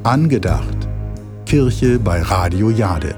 Angedacht. Kirche bei Radio Jade.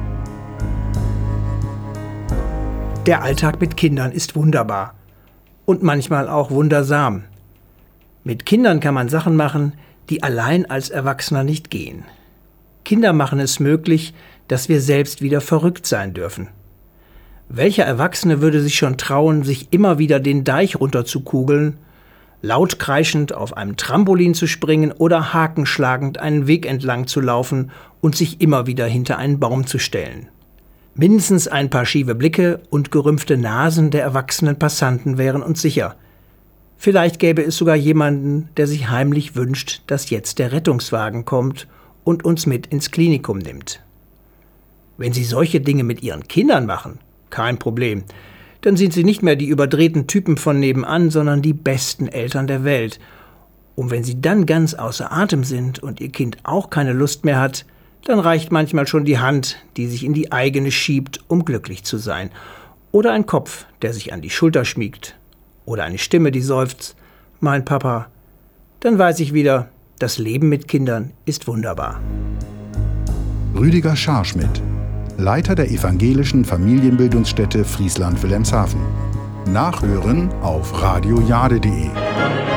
Der Alltag mit Kindern ist wunderbar und manchmal auch wundersam. Mit Kindern kann man Sachen machen, die allein als Erwachsener nicht gehen. Kinder machen es möglich, dass wir selbst wieder verrückt sein dürfen. Welcher Erwachsene würde sich schon trauen, sich immer wieder den Deich runterzukugeln, laut kreischend auf einem Trampolin zu springen oder hakenschlagend einen Weg entlang zu laufen und sich immer wieder hinter einen Baum zu stellen? Mindestens ein paar schiefe Blicke und gerümpfte Nasen der erwachsenen Passanten wären uns sicher. Vielleicht gäbe es sogar jemanden, der sich heimlich wünscht, dass jetzt der Rettungswagen kommt und uns mit ins Klinikum nimmt. Wenn Sie solche Dinge mit Ihren Kindern machen, kein Problem. Dann sind Sie nicht mehr die überdrehten Typen von nebenan, sondern die besten Eltern der Welt. Und wenn Sie dann ganz außer Atem sind und Ihr Kind auch keine Lust mehr hat, dann reicht manchmal schon die Hand, die sich in die eigene schiebt, um glücklich zu sein. Oder ein Kopf, der sich an die Schulter schmiegt. Oder eine Stimme, die seufzt, mein Papa. Dann weiß ich wieder, das Leben mit Kindern ist wunderbar. Rüdiger Scharschmidt, Leiter der evangelischen Familienbildungsstätte Friesland-Wilhelmshaven. Nachhören auf radiojade.de.